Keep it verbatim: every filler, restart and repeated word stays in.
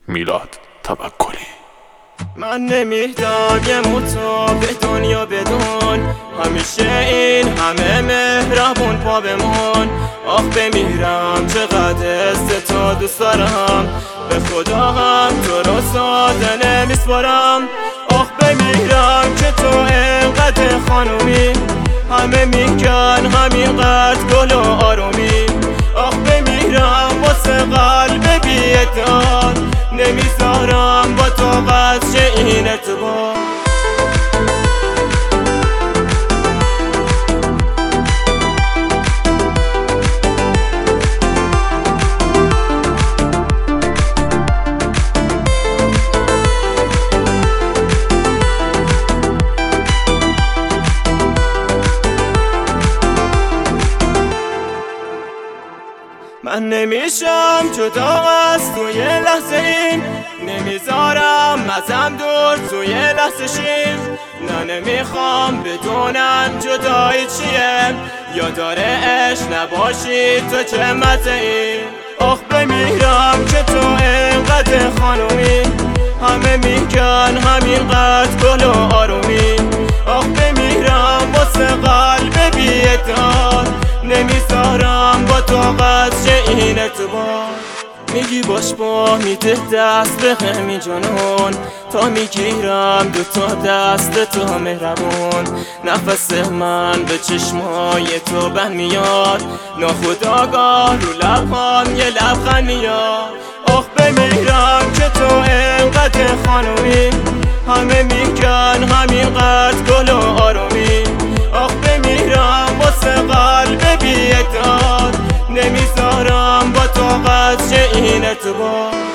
میلاد توکلی. من نمیدم یه موتو به دنیا بدون، همیشه این همه مهربون پا بمون. آخ بمیرم چقدر است تو دوست دارم، به خدا هم تو رو ساده نمیسپارم. آخ بمیرم که تو اینقدر خانومی، همه میگن همینقدر گل و آرومی. آخ بمیرم واسه قلب بی اعتماد، نمیذارم با تو قد شه این ارتباط. من نمیشم جدا از توی لحظه این، نمیذارم ازم دور توی لحظه شیم. نه نمیخوام بدونم جدایی چیه، یا داره عشق نباشی تو چه مزه‌ای. آخ بمیرم که تو اینقدر خانومی، همه میگن همینقدر گل و آرومی. آخ بمیرم واسه قلب بی اعتماد، نمیذارم با تو قد شه این ارتباط. میگی باش با میده دست به همین جنون، تا میگیرم دو تا دست تو مهربون. نفس من به چشمای تو بند میاد، ناخودآگاه رو لبهام یه لبخند میاد. آخ بمیرم که تو اینقدر خانومی، همه میگن همینقدر گل و آرومی. آخ بمیرم واسه قلب بی اعتماد، نمیذارم با تو قد شه این ارتباط.